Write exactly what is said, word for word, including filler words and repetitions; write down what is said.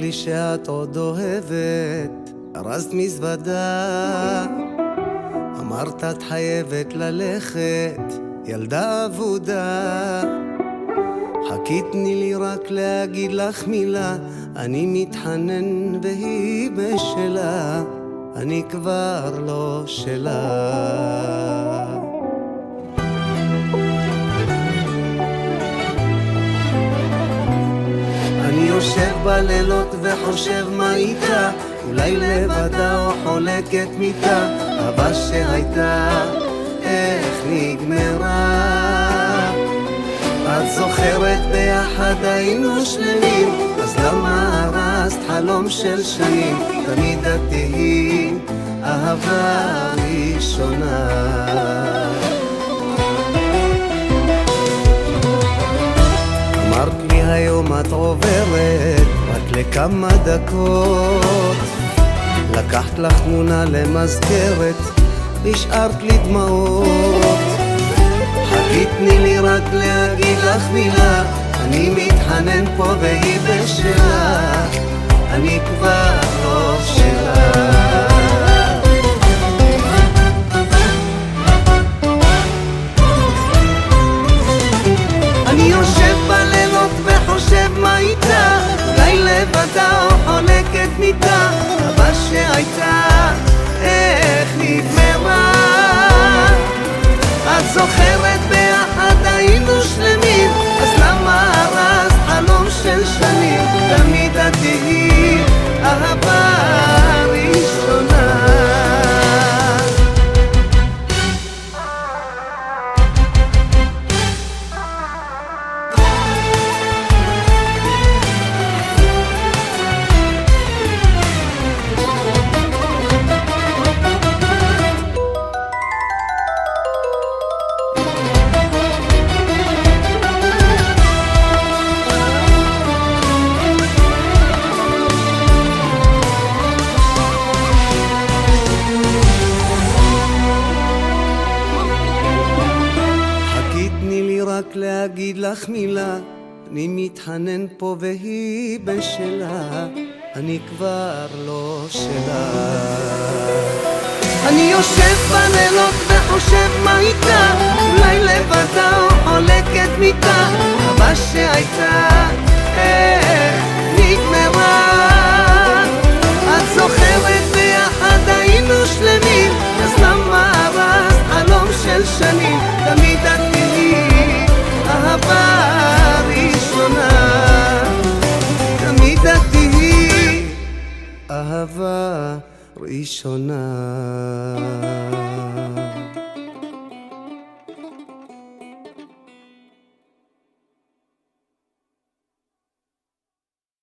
לי שאת עוד אוהבת, ארזת מזוודה, אמרת את חייבת ללכת, ילדה אבודה. חכי תני לי רק להגיד לך מילה, אני מתחנן והיא בשלה, אני כבר לא שלה. אני יושב בלילות וחושב מה איתה, אולי לבדה או חולקת מיטה, אהבה שהייתה איך נגמרה. את זוכרת ביחד היינו שלמים, אז למה הרסת חלום של שנים? תמיד את תהי אהבה ראשונה. אמרת לי היום את עוברת רק לכמה דקות, לקחת לך תמונה למזכרת, השארת לי דמעות. חכי תני לי רק להגיד לך מילה, אני מתחנן פה והיא בשלה, אני כבר לא שלה. אני יושב בלילות וחושב מה איתה, אולי לבדה או חולקת מיטה, אהבה שהייתה איך נגמרה. את זוכרת ביחד היינו שלמים, אז למה הרסת חלום של שנים? תמיד את תהי אהבה ראשונה. רק להגיד לך מילה, אני מתחנן פה והיא בשלה, אני כבר לא שלה. אני יושב בלילות וחושב מה איתה, אולי לבדה או חולקת מיטה, אהבה שהייתה איך נגמרה. את זוכרת ביחד היינו שלמים, אז למה הרסת חלום של שנים? תמיד את תהי אהבה ראשונה, תמיד את תהי אהבה ראשונה.